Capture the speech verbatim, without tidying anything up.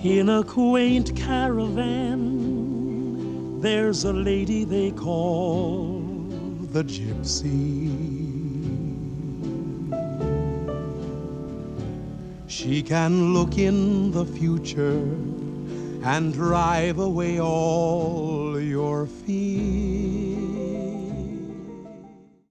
In a quaint caravan, there's a lady they call the gypsy. She can look in the future and drive away all your fears.